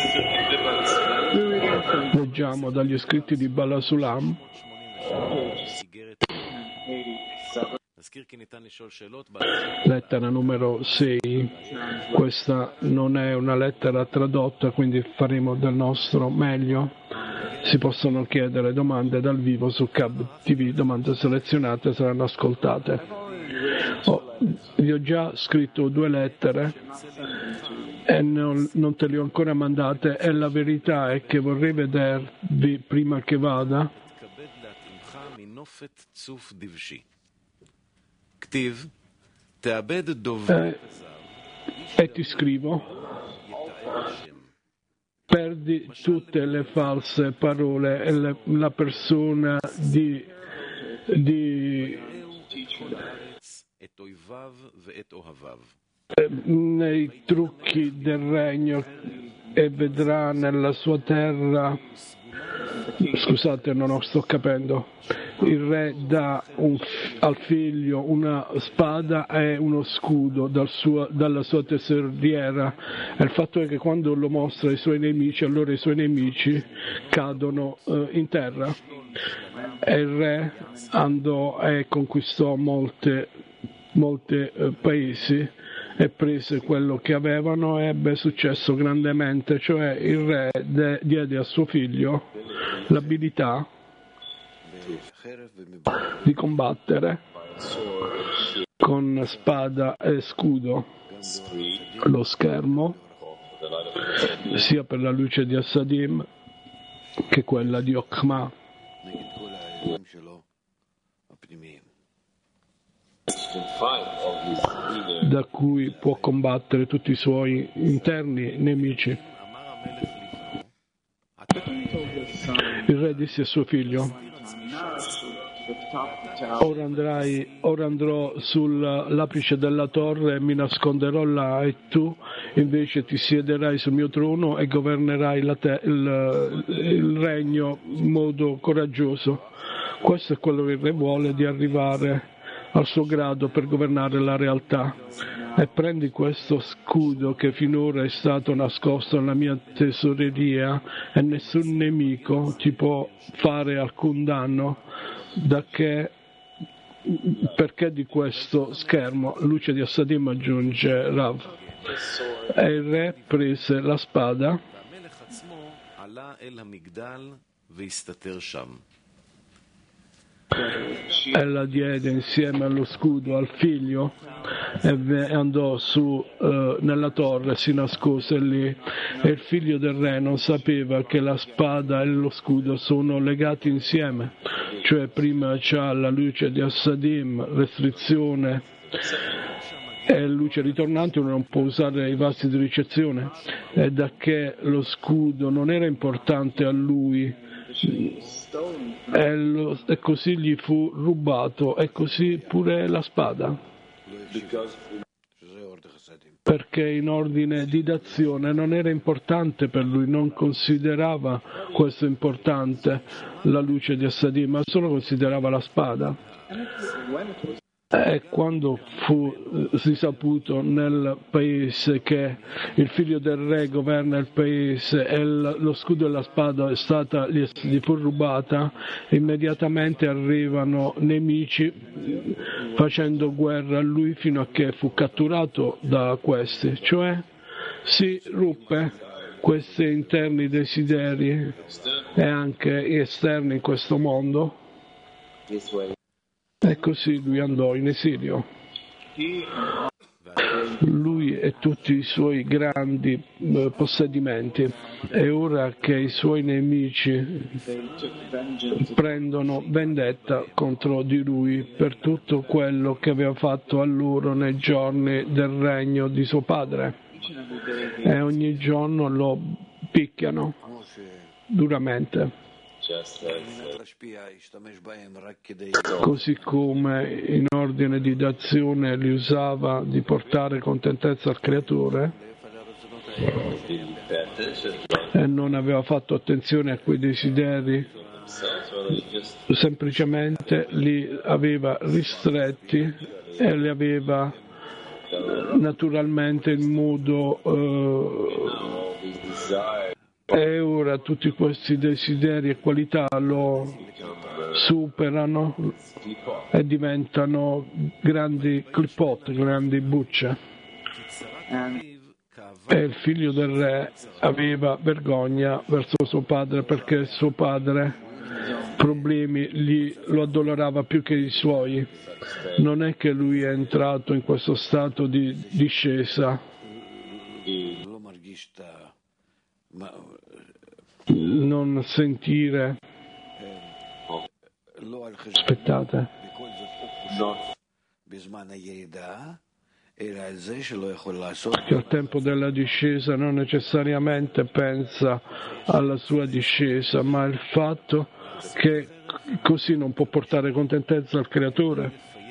Leggiamo dagli scritti di Bala Sulam, lettera numero 6. Questa non è una lettera tradotta, quindi faremo del nostro meglio. Si possono chiedere domande dal vivo su Cab TV, domande selezionate saranno ascoltate. Vi ho già scritto 2 lettere e non te le ho ancora mandate, e la verità è che vorrei vedervi prima che vada. E ti scrivo: perdi tutte le false parole e la persona nei trucchi del regno, e vedrà nella sua terra. Scusate, non sto capendo. Il re dà al figlio una spada e uno scudo dalla sua tesoriera, e il fatto è che quando lo mostra ai suoi nemici, allora i suoi nemici cadono in terra. E il re andò e conquistò molti paesi e prese quello che avevano, e ebbe successo grandemente. Cioè il re diede a suo figlio l'abilità di combattere con spada e scudo. Lo schermo, sia per la luce di Assadim che quella di Okma, da cui può combattere tutti i suoi interni nemici. Il re disse a suo figlio: ora andrò sull'apice della torre e mi nasconderò là, e tu invece ti siederai sul mio trono e governerai il regno in modo coraggioso. Questo è quello che il re vuole, di arrivare al suo grado per governare la realtà. E prendi questo scudo che finora è stato nascosto nella mia tesoreria, e nessun nemico ti può fare alcun danno, perché di questo schermo, luce di Assadim, aggiunge Rav. E il re prese la spada e la diede insieme allo scudo al figlio, e andò su nella torre, si nascose lì, e il figlio del re non sapeva che la spada e lo scudo sono legati insieme. Cioè prima c'ha la luce di Assadim, restrizione e luce ritornante, uno non può usare i vasi di ricezione, e da che lo scudo non era importante a lui, e così gli fu rubato, e così pure la spada, perché in ordine di dazione non era importante per lui, non considerava questo importante, la luce di Assadim, ma solo considerava la spada. E quando fu risaputo nel paese che il figlio del re governa il paese e lo scudo e la spada gli fu rubata, immediatamente arrivano nemici facendo guerra a lui fino a che fu catturato da questi. Cioè si ruppe questi interni desideri e anche esterni in questo mondo. E così lui andò in esilio. Lui e tutti i suoi grandi possedimenti. E ora che i suoi nemici prendono vendetta contro di lui per tutto quello che aveva fatto a loro nei giorni del regno di suo padre, e ogni giorno lo picchiano duramente. Così come in ordine di dazione li usava di portare contentezza al creatore, e non aveva fatto attenzione a quei desideri, semplicemente li aveva ristretti e li aveva naturalmente in modo E ora tutti questi desideri e qualità lo superano e diventano grandi clipot, grandi bucce. E il figlio del re aveva vergogna verso suo padre perché suo padre problemi lo addolorava più che i suoi. Non è che lui è entrato in questo stato di discesa. Non sentire. Aspettate. Che al tempo della discesa non necessariamente pensa alla sua discesa, ma il fatto che così non può portare contentezza al creatore,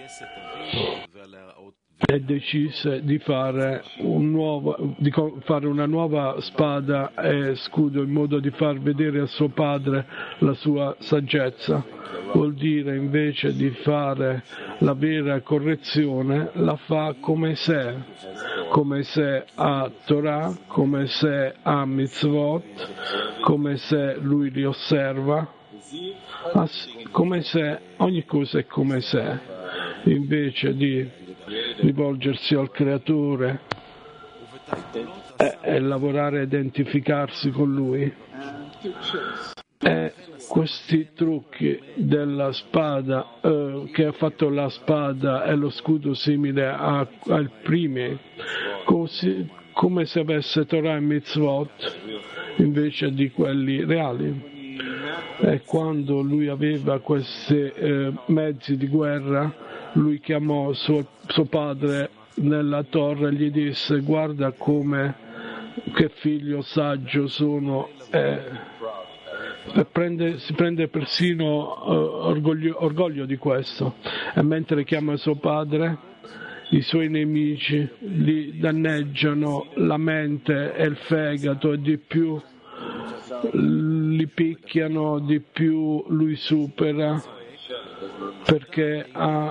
e decise di fare una nuova spada e scudo in modo di far vedere a suo padre la sua saggezza. Vuol dire, invece di fare la vera correzione, la fa come se ha Torah, come se ha mitzvot, come se lui li osserva, come se ogni cosa è come se, invece di rivolgersi al creatore e lavorare e identificarsi con lui. E questi trucchi della spada, che ha fatto la spada e lo scudo simile ai primi, così, come se avesse Torah e Mitzvot invece di quelli reali. E quando lui aveva questi mezzi di guerra, lui chiamò suo padre nella torre e gli disse: guarda che figlio saggio sono. Si prende persino orgoglio di questo, e mentre chiama suo padre, i suoi nemici gli danneggiano la mente e il fegato, e di più li picchiano, di più lui supera, perché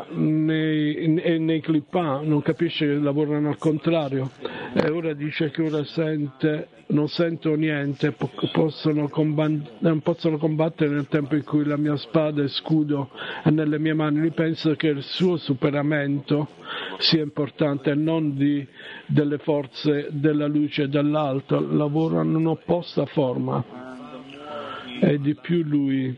nei clipà non capisce che lavorano al contrario, e ora dice che ora non sento niente, non possono combattere nel tempo in cui la mia spada e scudo è nelle mie mani. Lui pensa che il suo superamento sia importante e non delle forze della luce e dell'alto, lavorano in opposta forma, e di più lui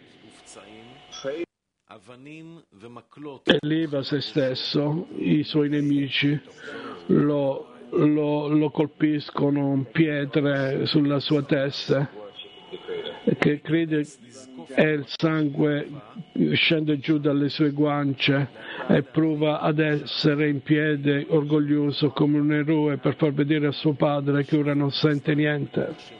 eleva se stesso, i suoi nemici lo colpiscono pietre sulla sua testa, che crede e il sangue scende giù dalle sue guance, e prova ad essere in piedi orgoglioso come un eroe per far vedere a suo padre che ora non sente niente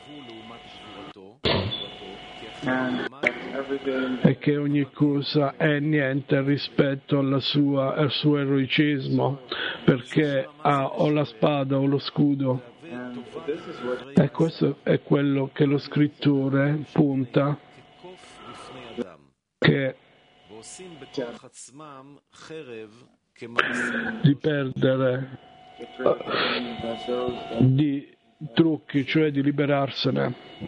e che ogni cosa è niente rispetto al suo eroicismo, perché ha o la spada o lo scudo. E questo è quello che lo scrittore punta, che di perdere di trucchi, cioè di liberarsene,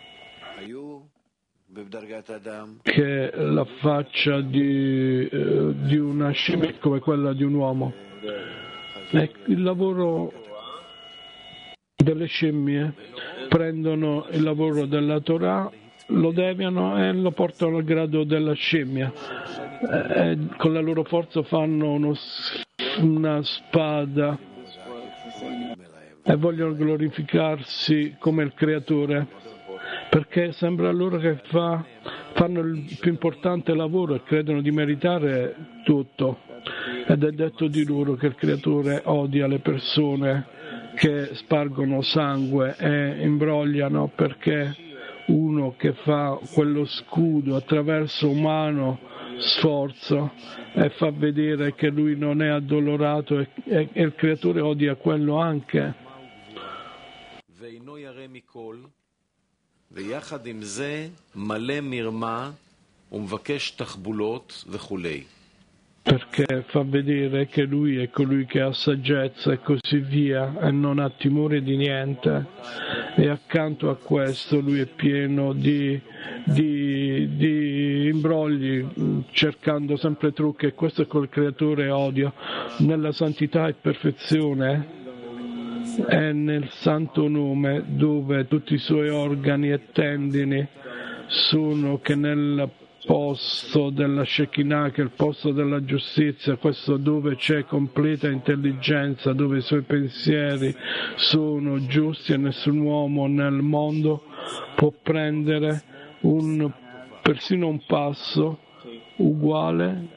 che la faccia di una scimmia come quella di un uomo. E il lavoro delle scimmie: prendono il lavoro della Torah, lo deviano e lo portano al grado della scimmia, e con la loro forza fanno una spada e vogliono glorificarsi come il creatore, perché sembra loro che fanno il più importante lavoro e credono di meritare tutto. Ed è detto di loro che il creatore odia le persone che spargono sangue e imbrogliano, perché uno che fa quello scudo attraverso umano sforzo e fa vedere che lui non è addolorato, e il creatore odia quello anche. ויחד עם זה מלא מרמה ומבקש תחבולות וכולי. perché fa vedere che lui è colui che ha saggezza e così via e non ha timore di niente, e accanto a questo lui è pieno di imbrogli, cercando sempre trucchi, e questo è quel creatore odio. Nella santità e perfezione è nel santo nome, dove tutti i suoi organi e tendini sono che nel posto della Shekinah, che è il posto della giustizia, questo dove c'è completa intelligenza, dove i suoi pensieri sono giusti, e nessun uomo nel mondo può prendere persino un passo uguale,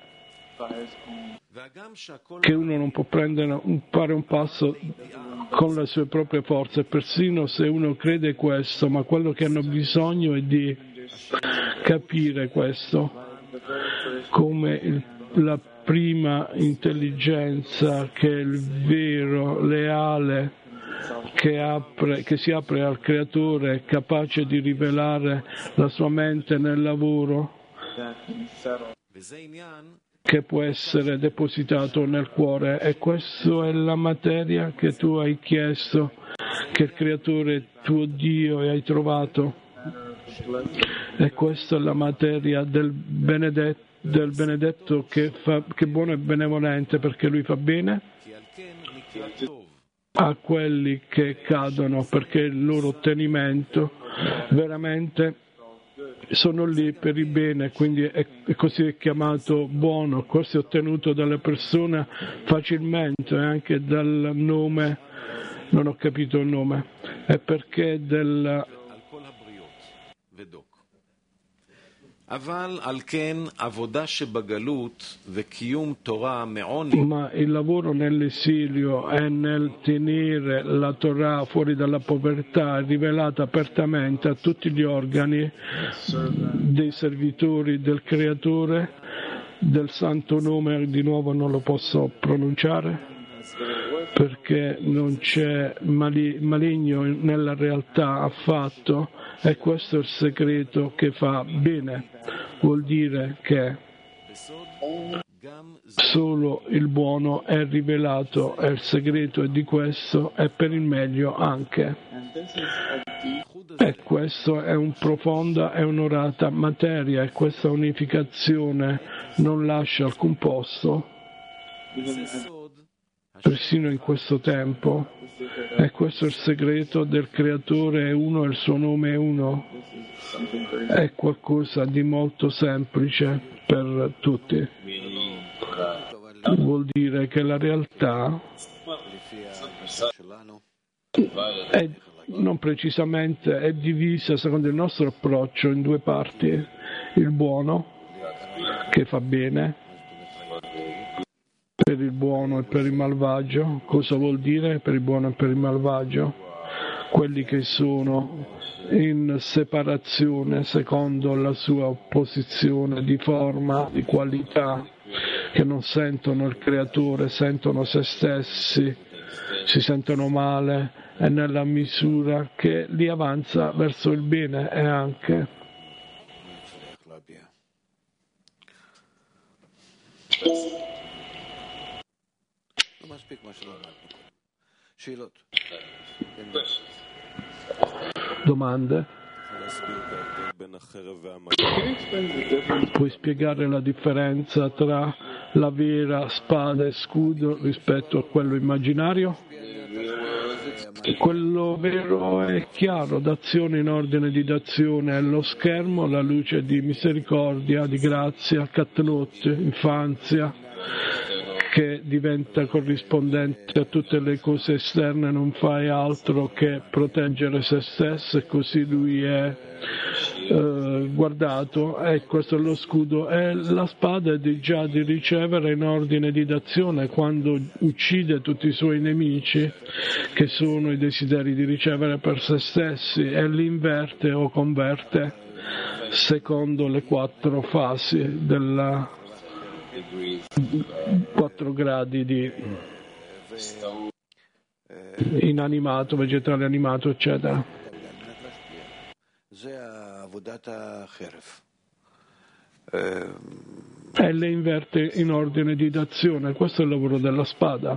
che uno non può fare un passo con le sue proprie forze, persino se uno crede questo, ma quello che hanno bisogno è di capire questo come la prima intelligenza, che è il vero, leale, che si apre al creatore, capace di rivelare la sua mente nel lavoro, che può essere depositato nel cuore. E questa è la materia che tu hai chiesto, che il creatore tuo Dio e hai trovato, e questa è la materia del benedetto che è buono e benevolente, perché lui fa bene a quelli che cadono, perché il loro ottenimento veramente sono lì per il bene, quindi è così è chiamato buono. Questo è ottenuto dalle persone facilmente, anche dal nome, non ho capito il nome, è perché ma il lavoro nell'esilio e nel tenere la Torah fuori dalla povertà è rivelata apertamente a tutti gli organi dei servitori del creatore, del santo nome. Di nuovo non lo posso pronunciare perché non c'è maligno nella realtà affatto, e questo è il segreto che fa bene. Vuol dire che solo il buono è rivelato, e il segreto è di questo, e per il meglio anche. E questo è un profonda e onorata materia, e questa unificazione non lascia alcun posto, persino in questo tempo. E questo è il segreto del creatore, è uno e il suo nome è uno. È qualcosa di molto semplice per tutti. Vuol dire che la realtà è, non precisamente, è divisa secondo il nostro approccio in due parti: il buono, che fa bene, per il buono e per il malvagio. Cosa vuol dire per il buono e per il malvagio? Quelli che sono in separazione secondo la sua posizione di forma, di qualità, che non sentono il creatore, sentono se stessi, si sentono male, e nella misura che li avanza verso il bene e anche domande? Puoi spiegare la differenza tra la vera spada e scudo rispetto a quello immaginario? Quello vero è chiaro, d'azione in ordine di d'azione, è lo schermo, la luce di misericordia, di grazia, katnut, infanzia, che diventa corrispondente a tutte le cose esterne, non fai altro che proteggere se stesso, e così lui è guardato. E questo è lo scudo, e la spada è già di ricevere in ordine di d'azione, quando uccide tutti i suoi nemici, che sono i desideri di ricevere per se stessi, e li inverte o converte secondo le 4 fasi della 4 gradi di inanimato, vegetale, animato, eccetera. e le inverte in ordine di dazione. Questo è il lavoro della spada.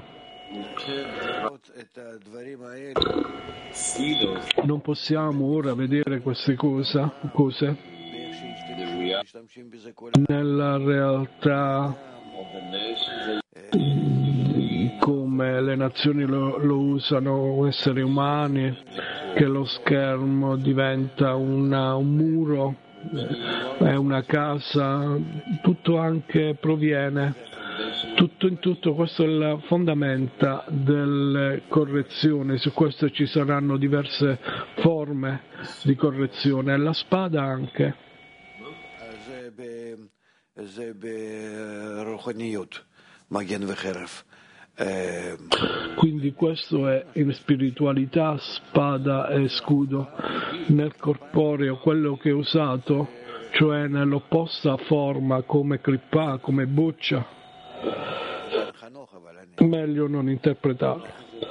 Non possiamo ora vedere queste cose nella realtà come le nazioni lo usano, esseri umani, che lo schermo diventa un muro, è una casa, tutto anche proviene, tutto in tutto, questo è la fondamenta delle correzioni, su questo ci saranno diverse forme di correzione, e la spada anche. Quindi questo è in spiritualità, spada e scudo. Nel corporeo quello che è usato, cioè nell'opposta forma come clippà, come boccia, meglio non interpretarlo.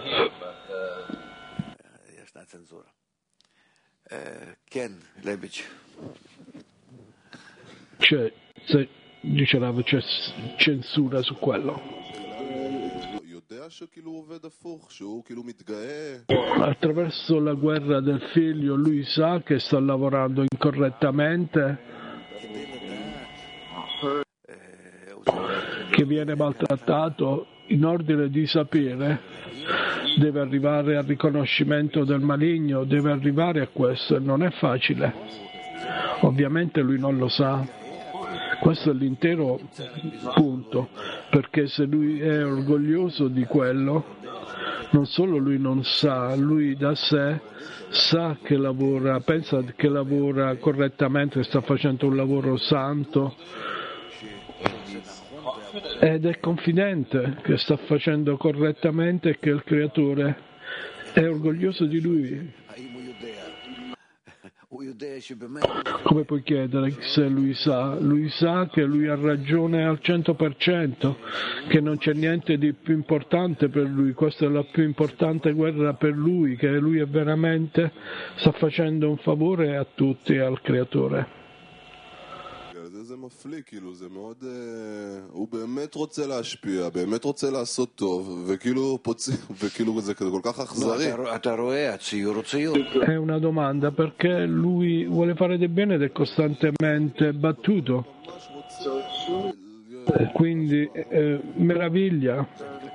Dice Rav, c'è censura su quello. Attraverso la guerra del figlio lui sa che sta lavorando incorrettamente, che viene maltrattato. In ordine di sapere deve arrivare al riconoscimento del maligno, deve arrivare a questo, e non è facile. Ovviamente lui non lo sa. Questo è l'intero punto, perché se lui è orgoglioso di quello, non solo lui non sa, lui da sé sa che lavora, pensa che lavora correttamente, sta facendo un lavoro santo, ed è confidente che sta facendo correttamente e che il Creatore è orgoglioso di lui. Come puoi chiedere se lui sa che lui ha ragione al 100%, che non c'è niente di più importante per lui, questa è la più importante guerra per lui, che lui è veramente sta facendo un favore a tutti e al Creatore. זה מפליא, כאילו, זה מאוד... הוא באמת רוצה להשפיע, באמת רוצה לעשות טוב, וכאילו זה כל כך אכזרי. אתה רואה, הציור הוא ציור. È una domanda, perché lui vuole fare del bene ed è costantemente battuto. Quindi meraviglia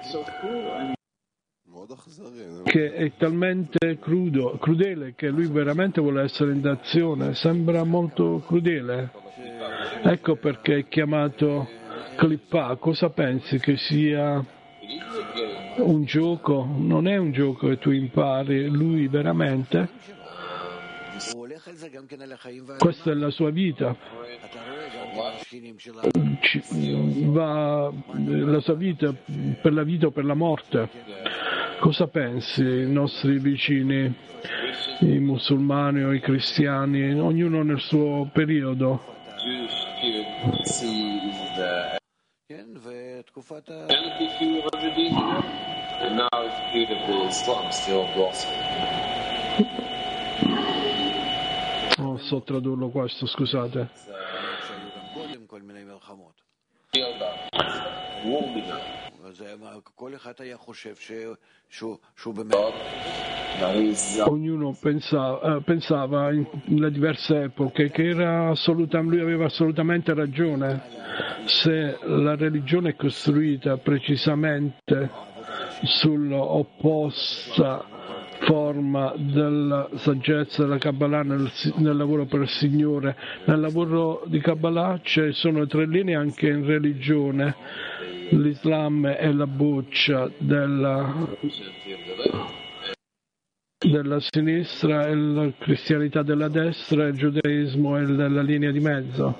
che è talmente crudele, che lui veramente vuole essere in d'azione, sembra molto crudele. Ecco perché è chiamato Clippà. Cosa pensi? Che sia un gioco? Non è un gioco che tu impari, lui veramente, questa è la sua vita, la sua vita per la vita o per la morte. Cosa pensi i nostri vicini, i musulmani o i cristiani, ognuno nel suo periodo? Non so tradurlo questo, scusate. Ognuno pensava nelle diverse epoche che lui aveva assolutamente ragione. Se la religione è costruita precisamente sull'opposta forma della saggezza della Kabbalah nel lavoro per il Signore, nel lavoro di Kabbalah sono 3 linee anche in religione. L'Islam è la boccia della sinistra, e la cristianità della destra, e il giudaismo è la linea di mezzo.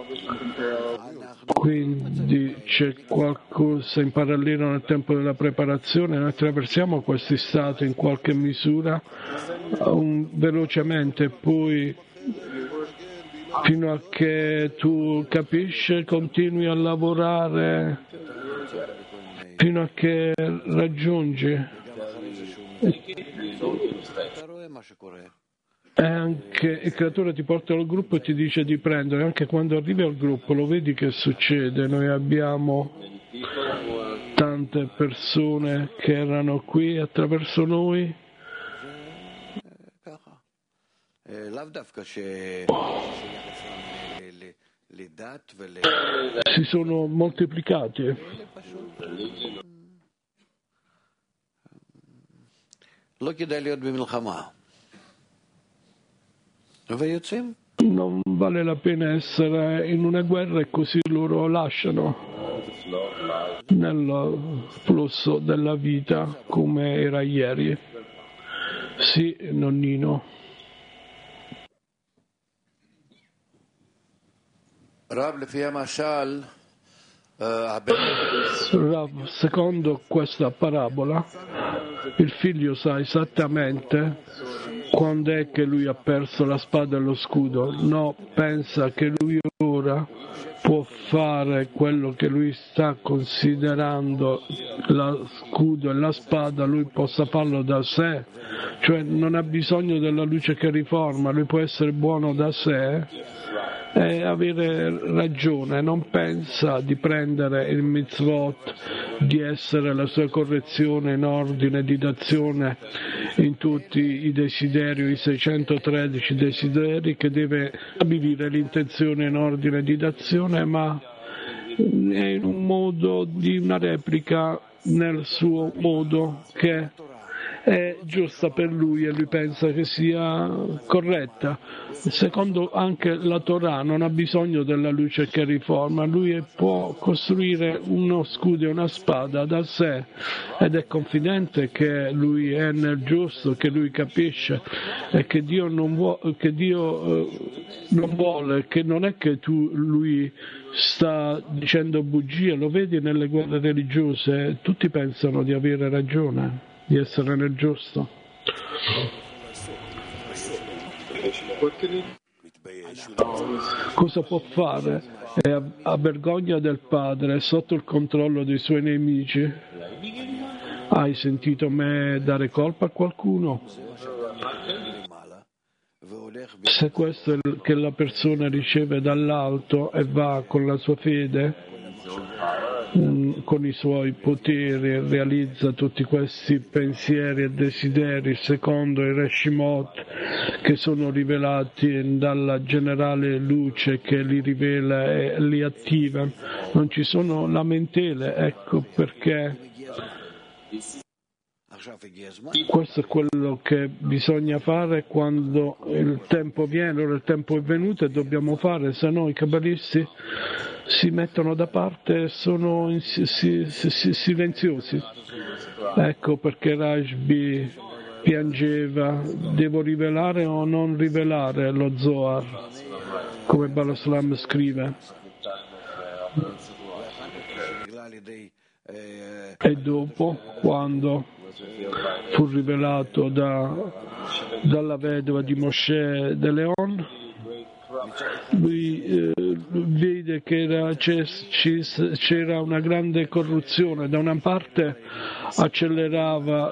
Quindi c'è qualcosa in parallelo nel tempo della preparazione. Noi attraversiamo questi stati in qualche misura velocemente, poi fino a che tu capisci, continui a lavorare fino a che raggiungi. E anche il creatore ti porta al gruppo e ti dice di prendere, anche quando arrivi al gruppo lo vedi che succede. Noi abbiamo tante persone che erano qui attraverso noi. Si sono moltiplicati. Non vale la pena essere in una guerra e così loro lasciano nel flusso della vita come era ieri. Sì, nonnino. Rav, secondo questa parabola, il figlio sa esattamente quando è che lui ha perso la spada e lo scudo. No, pensa che lui ora può fare quello che lui sta considerando lo scudo e la spada, lui possa farlo da sé, cioè non ha bisogno della luce che riforma, lui può essere buono da sé e avere ragione, non pensa di prendere il mitzvot, di essere la sua correzione in ordine di dazione in tutti i desideri, i 613 desideri, che deve stabilire l'intenzione in ordine di dazione, ma è in un modo di una replica nel suo modo che è giusta per lui e lui pensa che sia corretta. Secondo anche la Torah non ha bisogno della luce che riforma, lui può costruire uno scudo e una spada da sé ed è confidente che lui è nel giusto, che lui capisce e che Dio non vuole, che non è che lui sta dicendo bugie, lo vedi nelle guerre religiose, tutti pensano di avere ragione, di essere nel giusto. Cosa può fare? È a vergogna del padre, sotto il controllo dei suoi nemici. Hai sentito me dare colpa a qualcuno? Se questo è che la persona riceve dall'alto e va con la sua fede, con i suoi poteri, realizza tutti questi pensieri e desideri secondo i Reshimot che sono rivelati dalla generale luce che li rivela e li attiva. Non ci sono lamentele, ecco perché questo è quello che bisogna fare quando il tempo viene. Ora il tempo è venuto e dobbiamo fare, se no i cabalisti si mettono da parte e sono silenziosi. Ecco perché Rashbi piangeva: devo rivelare o non rivelare lo Zohar, come Balaslam scrive. E dopo, quando fu rivelato dalla vedova di Moshe de Leon, lui vede che c'era una grande corruzione. Da una parte accelerava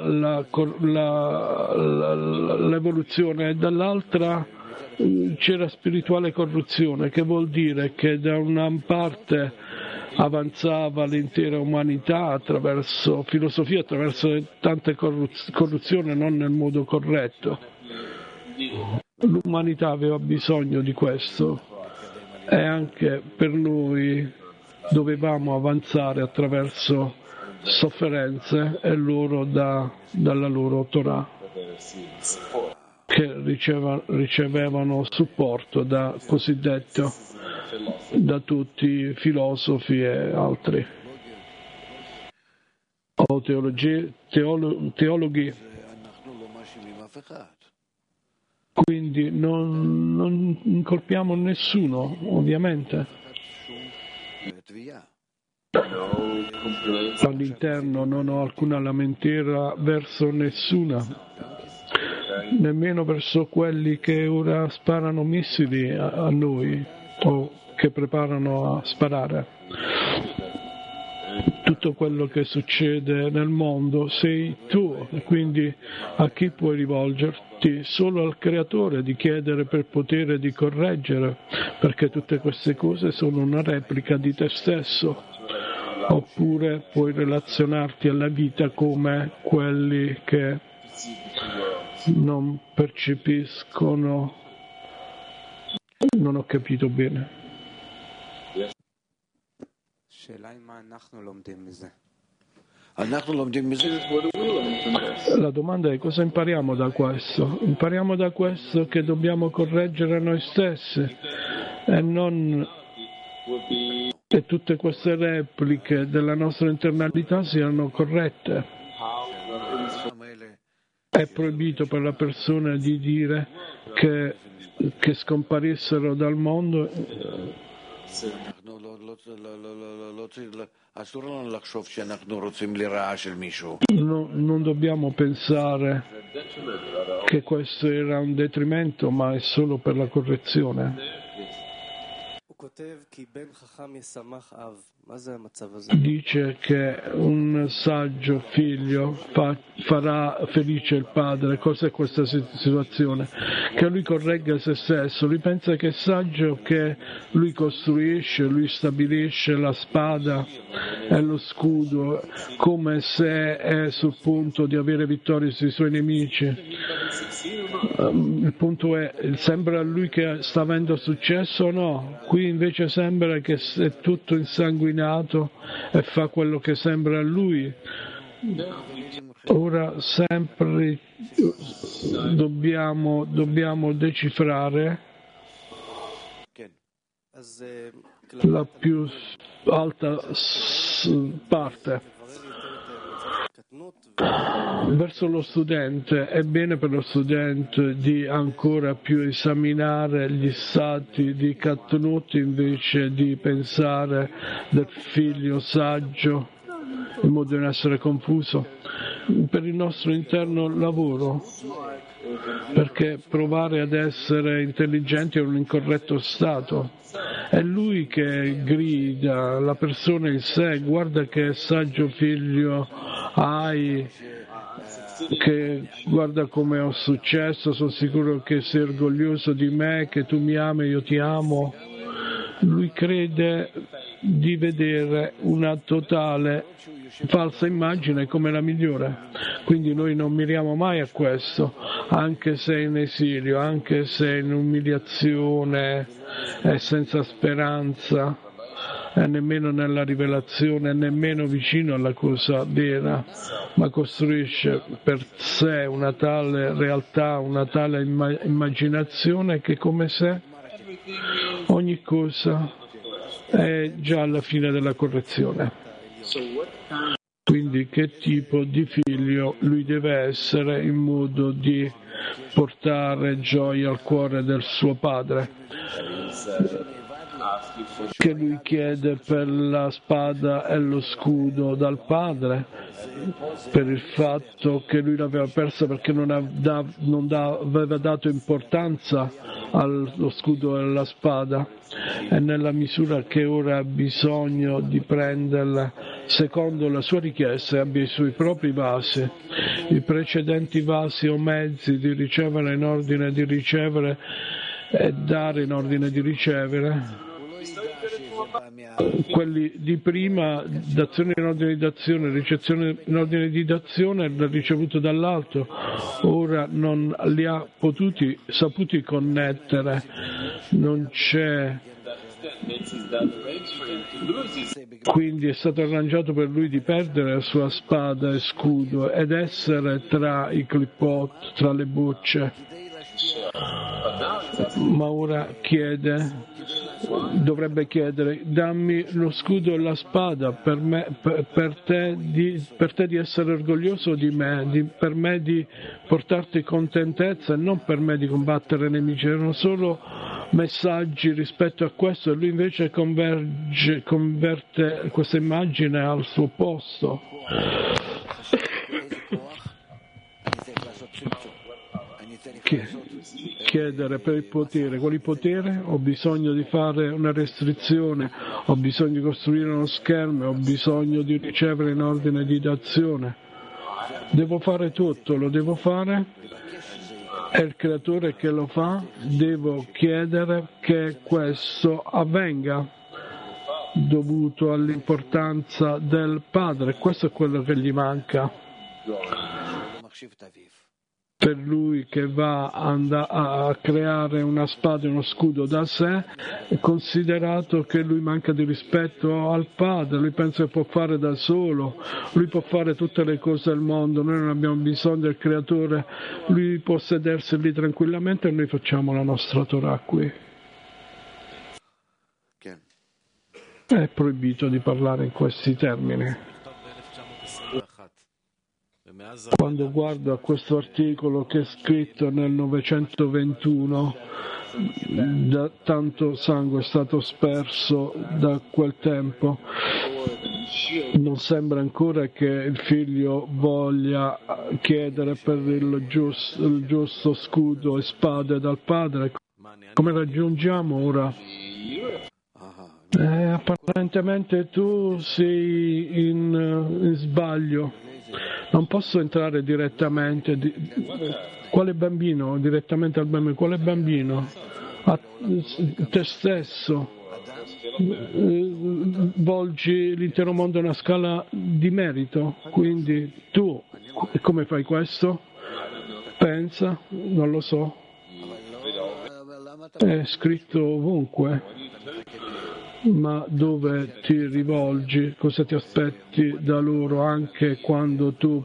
l'evoluzione e dall'altra c'era spirituale corruzione, che vuol dire che da una parte avanzava l'intera umanità attraverso filosofia, attraverso tante corruzioni, non nel modo corretto. L'umanità aveva bisogno di questo e anche per noi dovevamo avanzare attraverso sofferenze e loro dalla loro Torah, che ricevevano supporto da tutti i filosofi e altri o teologhi. Quindi non incolpiamo nessuno, ovviamente. All'interno non ho alcuna lamentela verso nessuna, nemmeno verso quelli che ora sparano missili a noi o che preparano a sparare. tutto quello che succede nel mondo sei tu, quindi a chi puoi rivolgerti? Solo al Creatore, di chiedere per potere di correggere, perché tutte queste cose sono una replica di te stesso. Oppure puoi relazionarti alla vita come quelli che non percepiscono. Non ho capito bene. La domanda è: cosa impariamo da questo? Impariamo da questo che dobbiamo correggere noi stessi e non che tutte queste repliche della nostra internalità siano corrette. È proibito per la persona di dire che scomparissero dal mondo. Non dobbiamo pensare che questo era un detrimento, ma è solo per la correzione. Dice che un saggio figlio farà felice il padre. Cos'è questa situazione? Che lui corregga se stesso, lui pensa che è saggio, che lui costruisce, lui stabilisce la spada e lo scudo come se è sul punto di avere vittoria sui suoi nemici. Il punto è: sembra a lui che sta avendo successo o no? Qui invece sembra che è tutto insanguinato e fa quello che sembra a lui. Ora sempre dobbiamo decifrare la più alta parte. Verso lo studente, è bene per lo studente di ancora più esaminare gli stati di Katnut invece di pensare del figlio saggio in modo di non essere confuso. Per il nostro interno lavoro, perché provare ad essere intelligenti è un incorretto stato. È lui che grida, la persona in sé: guarda che saggio figlio hai, che guarda come ho successo, sono sicuro che sei orgoglioso di me, che tu mi ami e io ti amo. Lui crede di vedere una totale falsa immagine come la migliore, quindi noi non miriamo mai a questo, anche se in esilio, anche se in umiliazione e senza speranza, e nemmeno nella rivelazione, nemmeno vicino alla cosa vera, ma costruisce per sé una tale realtà, una tale immaginazione che come se ogni cosa è già alla fine della correzione. Quindi che tipo di figlio lui deve essere in modo di portare gioia al cuore del suo padre, che lui chiede per la spada e lo scudo dal padre, per il fatto che lui l'aveva persa perché non aveva dato importanza allo scudo e alla spada, e nella misura che ora ha bisogno di prenderla secondo la sua richiesta e abbia i suoi propri vasi, i precedenti vasi o mezzi di ricevere in ordine di ricevere e dare in ordine di ricevere, quelli di prima, dazione in ordine di dazione, ricezione in ordine di dazione, ricevuto dall'alto, ora non li ha saputi connettere, non c'è. Quindi è stato arrangiato per lui di perdere la sua spada e scudo ed essere tra i clipot, tra le bucce, ma ora dovrebbe chiedere: dammi lo scudo e la spada per te di essere orgoglioso di me, per me di portarti contentezza e non per me di combattere nemici. Erano solo messaggi rispetto a questo, e lui invece converte questa immagine al suo posto. chiedere per il potere. Quali potere? Ho bisogno di fare una restrizione, ho bisogno di costruire uno schermo, ho bisogno di ricevere in ordine di d'azione. Devo fare tutto, lo devo fare, è il creatore che lo fa, devo chiedere che questo avvenga dovuto all'importanza del padre. Questo è quello che gli manca. Per lui che va a creare una spada e uno scudo da sé, è considerato che lui manca di rispetto al padre, lui pensa che può fare da solo, lui può fare tutte le cose del mondo, noi non abbiamo bisogno del creatore, lui può sedersi lì tranquillamente e noi facciamo la nostra Torah qui. È proibito di parlare in questi termini. Quando guardo a questo articolo che è scritto nel 921, tanto sangue è stato sperso da quel tempo, non sembra ancora che il figlio voglia chiedere per il giusto scudo e spade dal padre. Come raggiungiamo ora? Apparentemente tu sei in sbaglio. Non posso entrare direttamente. Quale bambino? Direttamente al bambino. Quale bambino? A te stesso. Volgi l'intero mondo a una scala di merito. Quindi tu, come fai questo? Pensa, non lo so. È scritto ovunque. Ma dove ti rivolgi, cosa ti aspetti da loro anche quando tu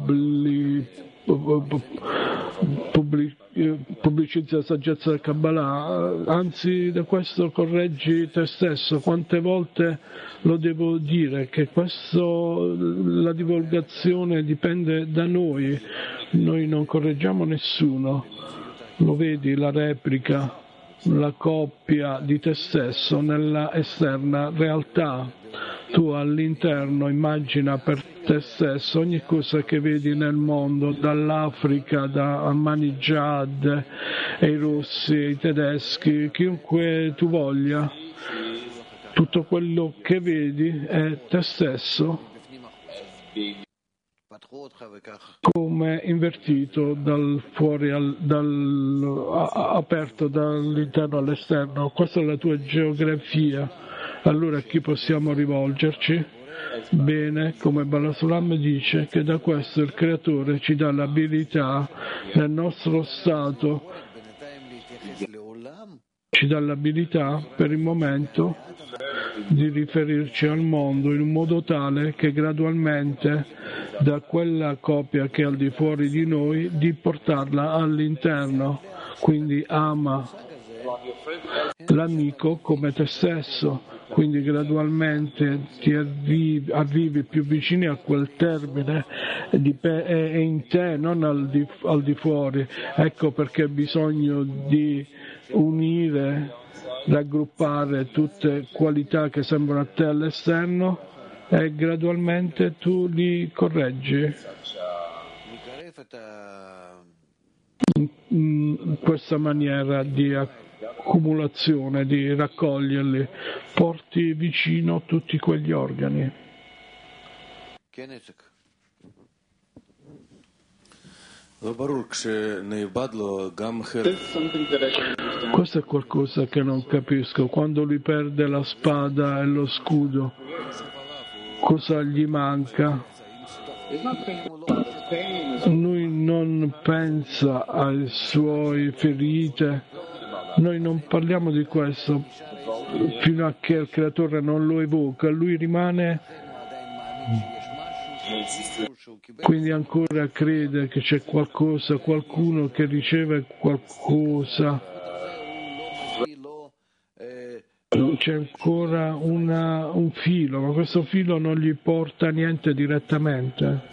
pubblicizzi la saggezza del Kabbalah? Anzi, da questo correggi te stesso. Quante volte lo devo dire che la divulgazione dipende da noi non correggiamo nessuno. Lo vedi, la replica, la coppia di te stesso nella esterna realtà. Tu all'interno immagina per te stesso ogni cosa che vedi nel mondo, dall'Africa, da Ahmadinejad, ai russi, ai tedeschi, chiunque tu voglia. Tutto quello che vedi è te stesso, come invertito dal fuori aperto dall'interno all'esterno. Questa è la tua geografia. Allora a chi possiamo rivolgerci? Bene, come Balasulam dice, che da questo il creatore ci dà l'abilità nel nostro stato, ci dà l'abilità per il momento di riferirci al mondo in un modo tale che gradualmente da quella copia che è al di fuori di noi di portarla all'interno. Quindi ama l'amico come te stesso, quindi gradualmente ti arrivi più vicini a quel termine, è in te, non al di fuori. Ecco perché hai bisogno di unire, raggruppare tutte qualità che sembrano a te all'esterno e gradualmente tu li correggi. In questa maniera di accumulazione, di raccoglierli, porti vicino tutti quegli organi. Questo è qualcosa che non capisco. Quando lui perde la spada e lo scudo, cosa gli manca? Lui non pensa ai suoi ferite, noi non parliamo di questo fino a che il creatore non lo evoca, lui rimane, quindi ancora crede che c'è qualcosa, qualcuno che riceve qualcosa, c'è ancora un filo, ma questo filo non gli porta niente direttamente.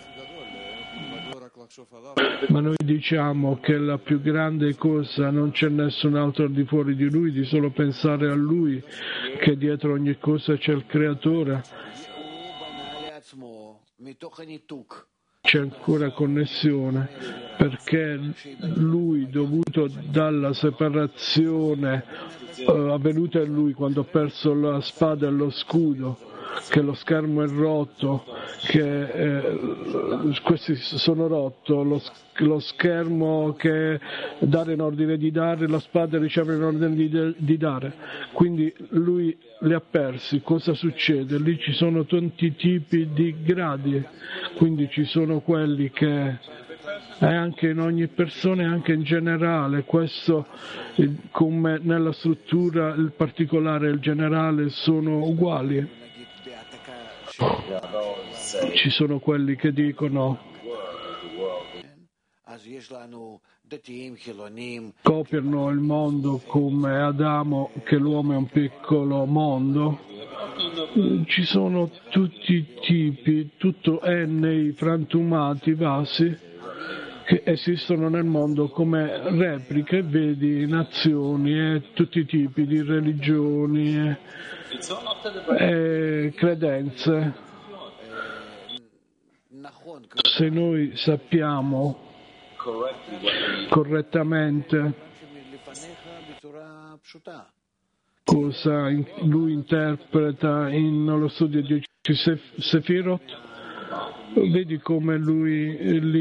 Ma noi diciamo che la più grande cosa non c'è nessun altro al di fuori di lui, di solo pensare a lui, che dietro ogni cosa c'è il creatore. c'è ancora connessione, perché lui, dovuto dalla separazione avvenuta in lui quando ha perso la spada e lo scudo, che lo schermo è rotto, che questi sono rotto, lo schermo che dare in ordine di dare, la spada riceve in ordine di dare, quindi lui li ha persi. Cosa succede? Lì ci sono tanti tipi di gradi, quindi ci sono quelli che è anche in ogni persona e anche in generale, questo come nella struttura il particolare e il generale sono uguali. Ci sono quelli che dicono, copiano il mondo come Adamo, che l'uomo è un piccolo mondo. Ci sono tutti i tipi, tutto è nei frantumati vasi che esistono nel mondo come repliche, vedi nazioni e tutti i tipi di religioni e credenze. Se noi sappiamo correttamente cosa lui interpreta nello studio di Sefirot, vedi come lui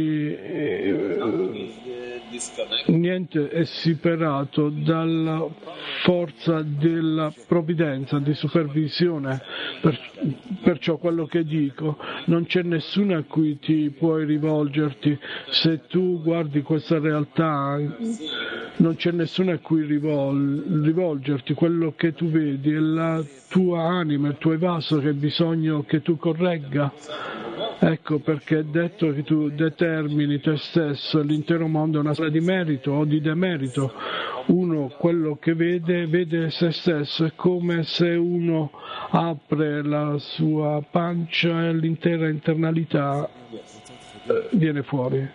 niente è separato dalla forza della provvidenza, di supervisione. Perciò quello che dico, non c'è nessuno a cui ti puoi rivolgerti. Se tu guardi questa realtà, non c'è nessuno a cui rivolgerti. Quello che tu vedi è la tua anima, il tuo evaso che hai bisogno che tu corregga. Ecco perché è detto che tu determini te stesso, l'intero mondo è una sala di merito o di demerito. Uno quello che vede se stesso, è come se uno apre la sua pancia e l'intera internalità viene fuori.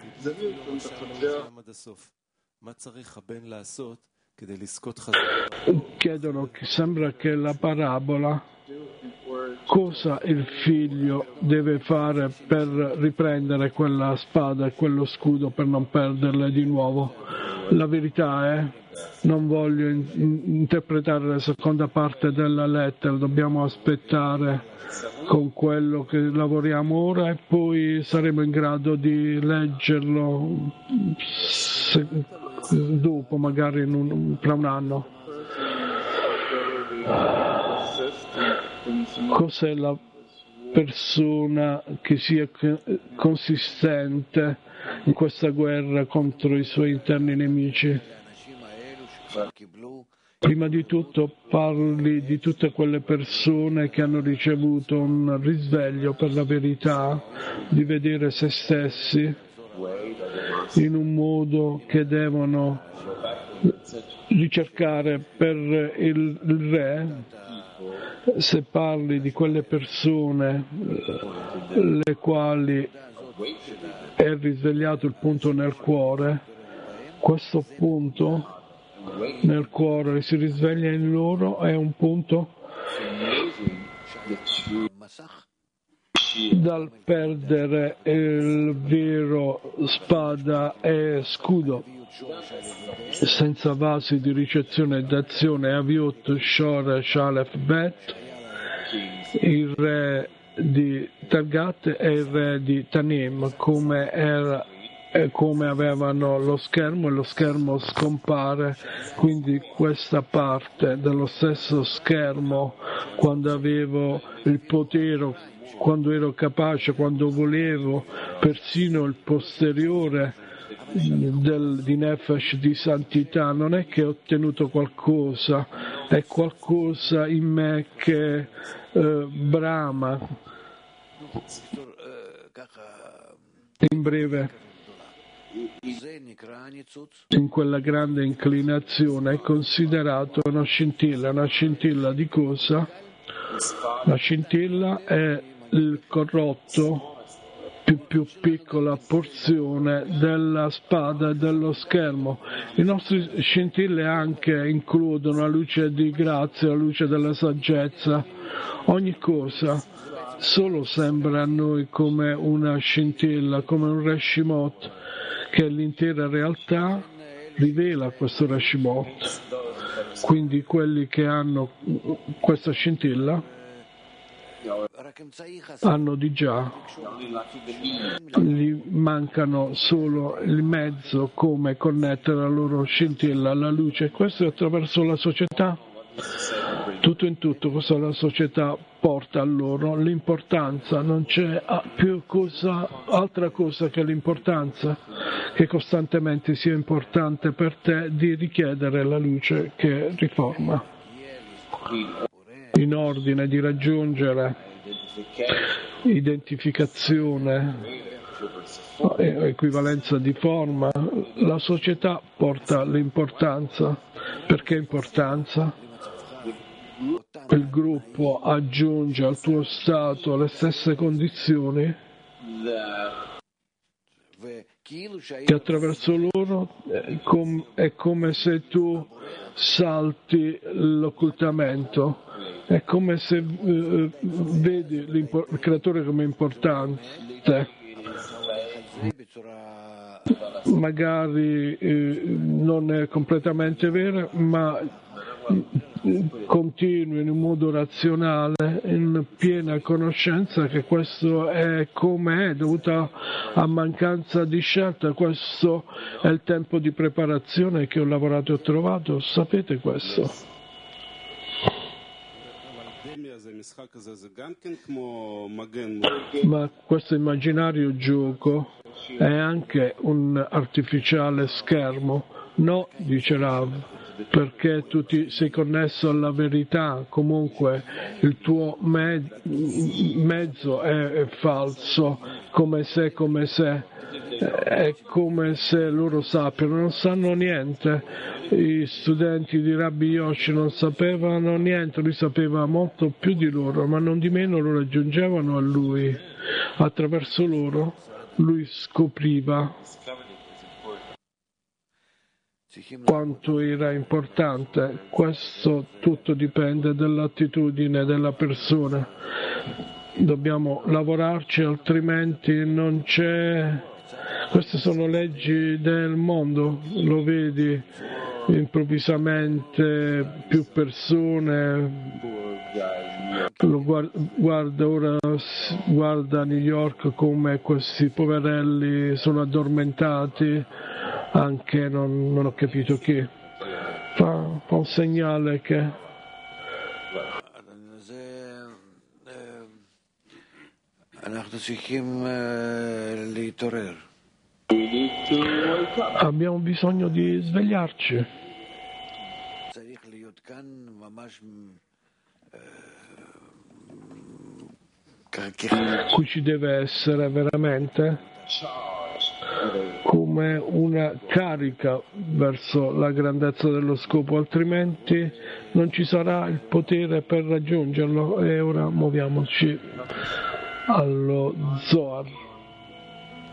Chiedono, sembra che la parabola, cosa il figlio deve fare per riprendere quella spada e quello scudo per non perderle di nuovo. La verità è, non voglio interpretare la seconda parte della lettera, dobbiamo aspettare con quello che lavoriamo ora e poi saremo in grado di leggerlo dopo, magari tra un anno. Cos'è la persona che sia consistente in questa guerra contro i suoi interni nemici? Prima di tutto parli di tutte quelle persone che hanno ricevuto un risveglio per la verità, di vedere se stessi in un modo che devono ricercare per il re. Se parli di quelle persone le quali è risvegliato il punto nel cuore, questo punto nel cuore si risveglia in loro, è un punto dal perdere il vero spada e scudo, senza vasi di ricezione e d'azione, Aviut, Shore, Shalef, Bet, il re di Targat e il re di Tanim, come avevano lo schermo e lo schermo scompare, quindi questa parte dello stesso schermo, quando avevo il potere, quando ero capace, quando volevo, persino il posteriore di Nefesh, di santità, non è che ho ottenuto qualcosa, è qualcosa in me che brama. In breve, in quella grande inclinazione è considerato una scintilla di cosa? La scintilla è il corrotto, più piccola porzione della spada e dello schermo. I nostri scintille anche includono la luce di grazia, la luce della saggezza, ogni cosa solo sembra a noi come una scintilla, come un Reshimot, che l'intera realtà rivela questo Reshimot. Quindi quelli che hanno questa scintilla hanno di già, gli mancano solo il mezzo come connettere la loro scintilla alla luce. Questo è attraverso la società. Tutto in tutto, cosa la società porta a loro? L'importanza, non c'è più altra cosa che l'importanza, che costantemente sia importante per te di richiedere la luce che riforma, in ordine di raggiungere identificazione, equivalenza di forma. La società porta l'importanza. Perché importanza? Il gruppo aggiunge al tuo stato le stesse condizioni che attraverso loro è come se tu salti l'occultamento, è come se vedi il creatore come importante. Magari non è completamente vero, ma continui in un modo razionale, in piena conoscenza che questo è come è, dovuto a mancanza di scelta. Questo è il tempo di preparazione che ho lavorato e ho trovato. Sapete questo? Ma questo immaginario gioco è anche un artificiale schermo? No, dice Rav, perché tu sei connesso alla verità. Comunque il tuo mezzo è falso, come se è come se loro sappiano, non sanno niente. I studenti di Rabbi Yoshi non sapevano niente, lui sapeva molto più di loro, ma non di meno lo raggiungevano a lui. Attraverso loro lui scopriva quanto era importante. Questo tutto dipende dall'attitudine della persona. Dobbiamo lavorarci, altrimenti non c'è. Queste sono leggi del mondo, lo vedi improvvisamente più persone. Guarda ora, guarda New York come questi poverelli sono addormentati, anche non ho capito chi. Fa un segnale che abbiamo bisogno di svegliarci. Qui ci deve essere veramente come una carica verso la grandezza dello scopo, altrimenti non ci sarà il potere per raggiungerlo. E ora muoviamoci allo Zohar.